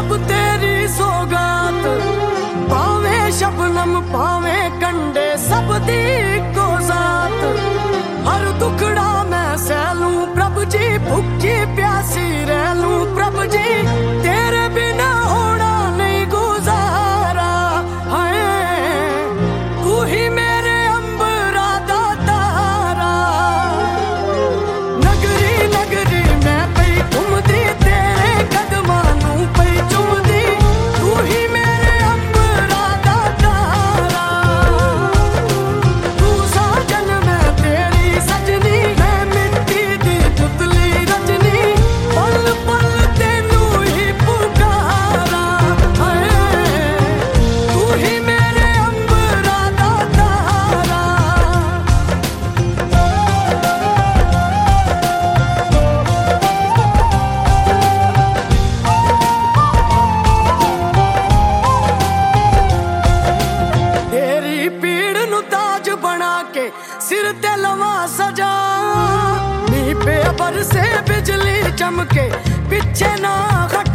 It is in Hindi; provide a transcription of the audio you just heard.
सब तेरी सौगात, पावे शबनम पावे कंडे सब दी को जात। हर दुखड़ा मैं सहलूं प्रभु जी, भूखी प्यासी रह लूं प्रभु जी, तेरे बिना होना नहीं गुजारा। हाय तू ही मेरे अंबरा दा तारा, नगरी नगरी मैं पई घूमदी, तेरे कदमां नूं पई चूमदी, तू ही मेरे अंबरा दा तारा। तू साजन मैं तेरी सजनी, मैं मिट्टी दी पुतली रजनी, पल पल तेनू ही पुकारा। हाय तू ही मेरे अंबरा दा तारा। तेरी पीड़ नु ताज बना के सिर ते लवा सजा, नी पे बरसे बिजली चमके पिछे ना